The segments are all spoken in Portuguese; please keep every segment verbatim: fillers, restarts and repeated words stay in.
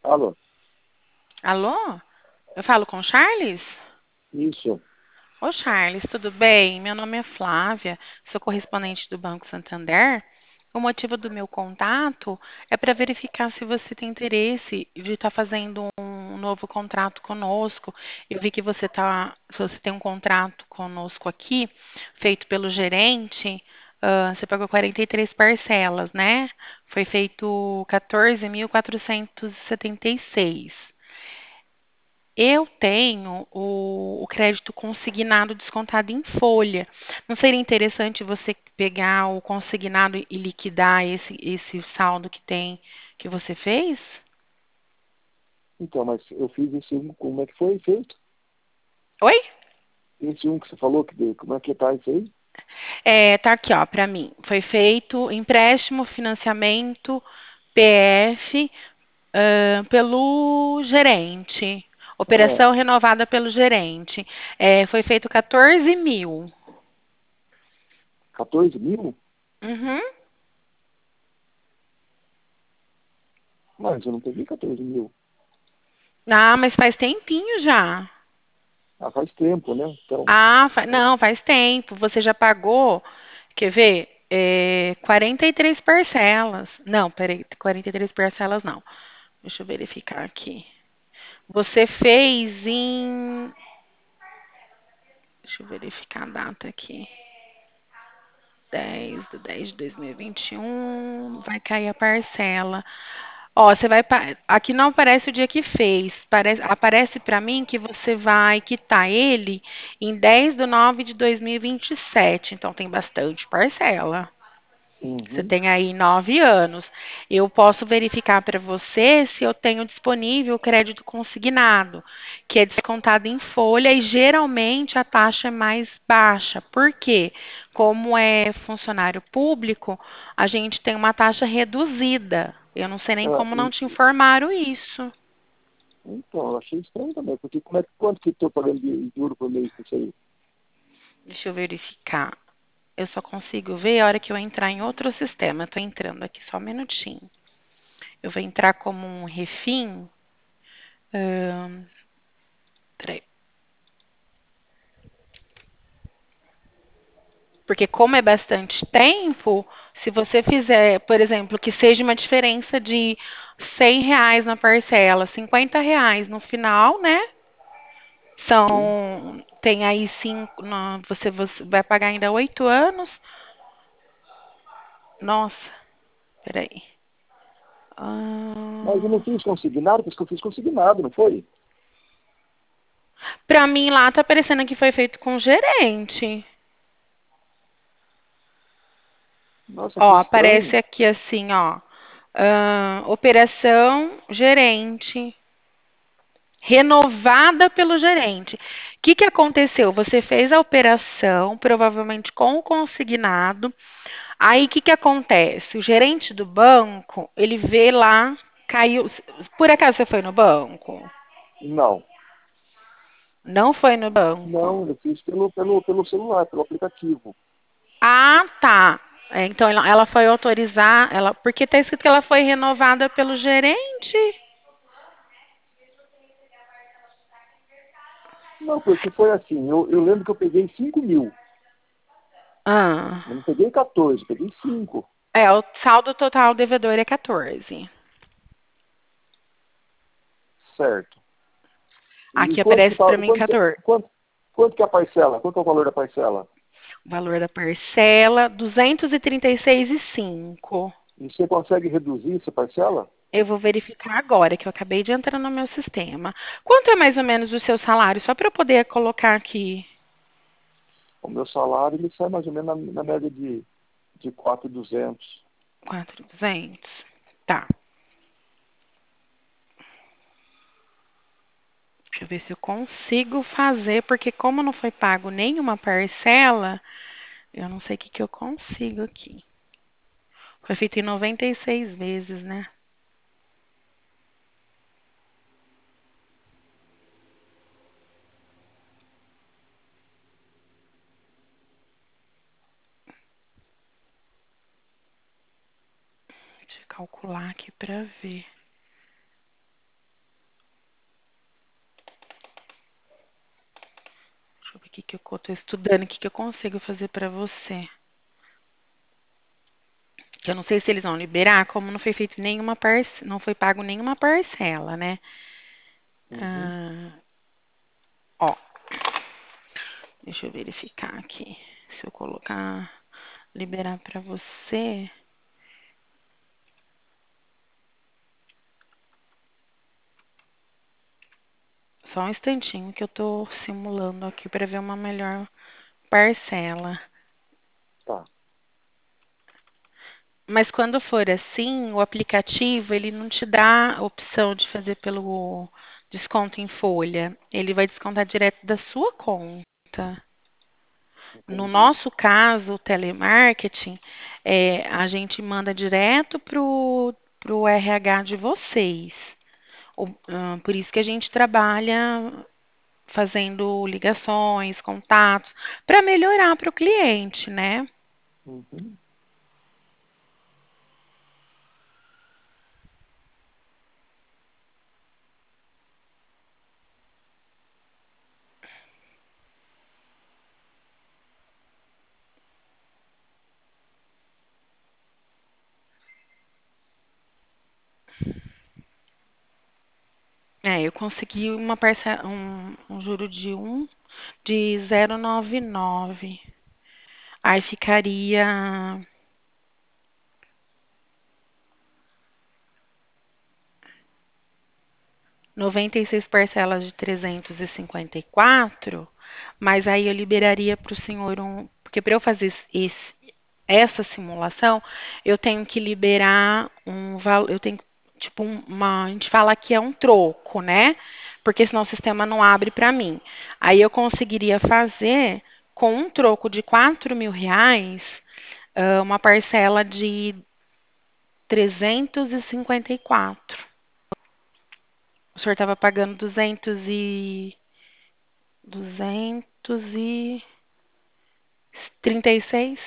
Alô, Alô? Eu falo com o Charles? isso. Ô, Charles, tudo bem? Meu nome é Flávia, sou correspondente do Banco Santander. O motivo do meu contato é para verificar se você tem interesse de estar fazendo um novo contrato conosco. Eu vi que você tá, você tem um contrato conosco aqui, feito pelo gerente. Ah, você pagou quarenta e três parcelas, né? Foi feito quatorze mil quatrocentos e setenta e seis. Eu tenho o, o crédito consignado descontado em folha. Não seria interessante você pegar o consignado e liquidar esse, esse saldo que tem que você fez? Então, mas eu fiz esse um, como é que foi feito? Oi? Esse um que você falou, que, como é que tá isso aí? É, tá aqui, ó, para mim. Foi feito empréstimo, financiamento, P F, ah, pelo gerente. Ah, Operação renovada pelo gerente. É, foi feito quatorze mil. quatorze mil? Uhum. Mas eu não peguei quatorze mil. Ah, mas faz tempinho já. Ah, faz tempo, né? Então, Ah, fa- não, faz tempo. Você já pagou, quer ver? É, quarenta e três parcelas. Não, peraí, quarenta e três parcelas não. Deixa eu verificar aqui. Você fez em. Deixa eu verificar a data aqui. dez de dez de dois mil e vinte e um. Vai cair a parcela. Ó, você vai. pa- Aqui não aparece o dia que fez. Parece, aparece para mim que você vai quitar ele em dez de nove de dois mil e vinte e sete. Então tem bastante parcela. Você uhum. tem aí nove anos. Eu posso verificar para você se eu tenho disponível o crédito consignado, que é descontado em folha e geralmente a taxa é mais baixa. Por quê? Como é funcionário público, a gente tem uma taxa reduzida. Eu não sei nem Ah, como não e- te informaram isso. então, eu achei estranho também, porque como é, quanto que estou pagando de juro por mês com isso aí? Deixa eu verificar. Eu só consigo ver a hora que eu entrar em outro sistema. Estou entrando aqui só um minutinho. Eu vou entrar como um refim. Ahn, peraí. Porque como é bastante tempo, se você fizer, por exemplo, que seja uma diferença de cem reais na parcela, cinquenta reais no final, né? Sim. São, tem aí cinco, não, você, você vai pagar ainda oito anos. Nossa, peraí. Mas eu não Ah, fiz consignado, porque eu fiz consignado, não foi? pra mim lá tá parecendo que foi feito com gerente. Nossa, Ó, que aparece estranho. aqui assim, ó. Ah, operação gerente. Renovada pelo gerente. O que, que aconteceu? Você fez a operação, provavelmente com o consignado. Aí o que, que acontece? O gerente do banco, ele vê lá, caiu. Por acaso você foi no banco? Não. Não foi no banco. Não, eu fiz pelo, pelo, pelo celular, pelo aplicativo. Ah, tá. É, então ela, ela foi autorizar, ela, porque está escrito que ela foi renovada pelo gerente. Não, porque foi assim, eu, eu lembro que eu peguei cinco mil. Ah, Eu não peguei quatorze, peguei cinco. é, o saldo total devedor é quatorze. Certo. E Aqui quanto que, aparece tá, para mim quanto, que, quatorze. quanto, quanto que é a parcela? Quanto é o valor da parcela? O valor da parcela, duzentos e trinta e seis e cinco. E você consegue reduzir essa parcela? Eu vou verificar agora, que eu acabei de entrar no meu sistema. Quanto é mais ou menos o seu salário? Só para eu poder colocar aqui. O meu salário ele sai mais ou menos na, na média de, de quatro mil e duzentos. quatro mil e duzentos. Tá. Deixa eu ver se eu consigo fazer, porque como não foi pago nenhuma parcela, eu não sei o que, que eu consigo aqui. Foi feito em noventa e seis vezes, né? Deixa eu calcular aqui para ver. que que eu tô estudando, o que que eu consigo fazer para você. Que eu não sei se eles vão liberar, como não foi feito nenhuma parce... não foi pago nenhuma parcela, né? Uhum. Ah, ó, deixa eu verificar aqui. Se eu colocar liberar para você, só um instantinho que eu tô simulando aqui para ver uma melhor parcela. Tá. Mas quando for assim, o aplicativo ele não te dá a opção de fazer pelo desconto em folha. Ele vai descontar direto da sua conta. No Entendi. nosso caso, o telemarketing, é, a gente manda direto pro pro R H de vocês. O- ah, por isso que a gente trabalha fazendo ligações, contatos, para melhorar para o cliente, né? Uhum. É, eu consegui uma parcela, um, um juro de um de zero vírgula noventa e nove. Aí ficaria noventa e seis parcelas de trezentos e cinquenta e quatro, mas aí eu liberaria para o senhor um, porque para eu fazer esse, essa simulação, eu tenho que liberar um valor, eu tenho tipo um- uma, a gente fala que é um troco, né? Porque senão o sistema não abre para mim. Aí eu conseguiria fazer com um troco de quatro mil reais, ah, uma parcela de trezentos e cinquenta e quatro. O senhor estava pagando duzentos e duzentos e trinta e seis.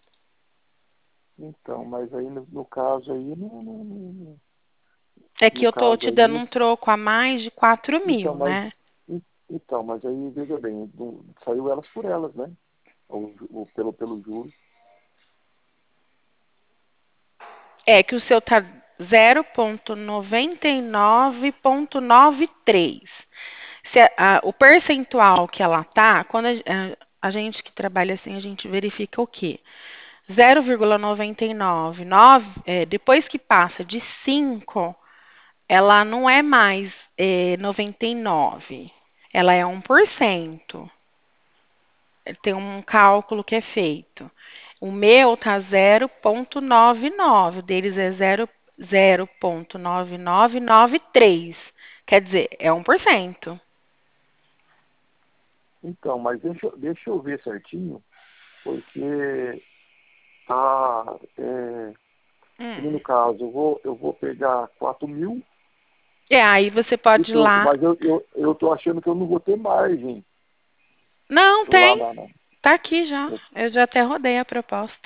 Então, mas aí no, no caso aí, no, no, no- É que no eu tô caso te aí, dando um troco a mais de quatro então, mil, mas né? en- então, mas aí veja bem, não- saiu elas por elas, né? O, o- pelo, pelo juro. É que o seu tá zero vírgula noventa e nove ponto noventa e três. Se a- a- o percentual que ela tá, quando a, a- a gente que trabalha assim, a gente verifica o quê? zero vírgula noventa e nove, nove, é, depois que passa de cinco, ela não é mais é, noventa e nove, ela é um por cento. Tem um cálculo que é feito. O meu tá zero vírgula noventa e nove, o deles é zero zero vírgula nove nove nove três. Quer dizer, é um por cento. Então, mas deixa, eu- deixa eu ver certinho, porque tá, é, que nem Hum. no caso, eu vou, eu vou pegar quatro mil, É, aí você pode ir deixa eu, lá. mas eu, eu, eu tô achando que eu não vou ter margem Não, lá tem. na, na Tá aqui já. Eu já até rodei a proposta.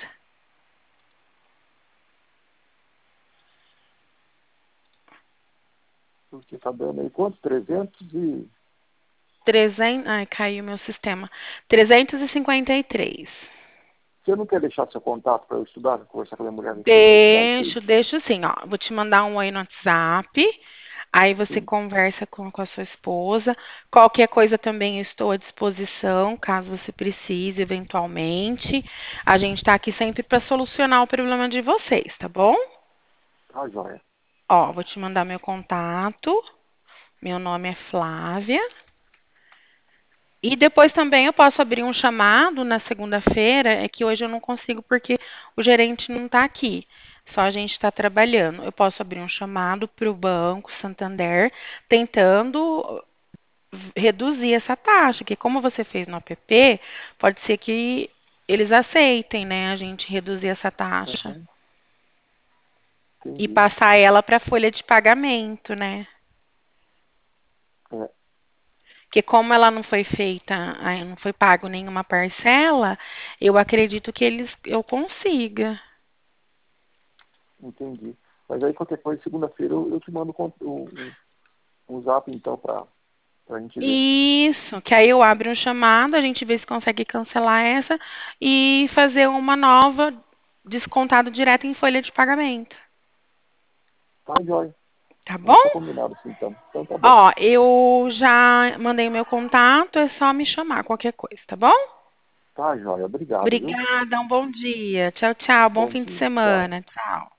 porque tá dando aí quantos? trezentos e... trezentos. Ai, caiu meu sistema. trezentos e cinquenta e três. Você não quer deixar seu contato para eu estudar, conversar com a minha mulher a respeito de estudar isso aí? Deixo, deixo sim, ó. Vou te mandar um oi no WhatsApp. Aí você Sim. conversa com, com a sua esposa. Qualquer coisa também eu estou à disposição, caso você precise, eventualmente. A gente está aqui sempre para solucionar o problema de vocês, tá bom? Tá, joia. Ó, vou te mandar meu contato. Meu nome é Flávia. E depois também eu posso abrir um chamado na segunda-feira, é que hoje eu não consigo porque o gerente não está aqui. Só a gente está trabalhando. Eu posso abrir um chamado para o Banco Santander, tentando reduzir essa taxa, que como você fez no app, pode ser que eles aceitem, né, a gente reduzir essa taxa Uhum. e Entendi. passar ela para a folha de pagamento, né? É, Porque como ela não foi feita, ai, não foi pago nenhuma parcela, eu acredito que eles eu consiga. entendi. Mas aí qualquer coisa, segunda-feira eu, eu te mando con- o, o, o zap então para pra gente ver. Isso, que aí eu abro um chamado, a gente vê se consegue cancelar essa e fazer uma nova descontado direto em folha de pagamento. Tá, joia. Tá Vamos bom? ficar combinado assim, então. Então tá bom. Ó, eu já mandei o meu contato, é só me chamar qualquer coisa, tá bom? Tá, joia. Obrigado, viu? Obrigada, um bom dia. Tchau, tchau. Bom Bom fim de dia. Tchau. semana. Tchau.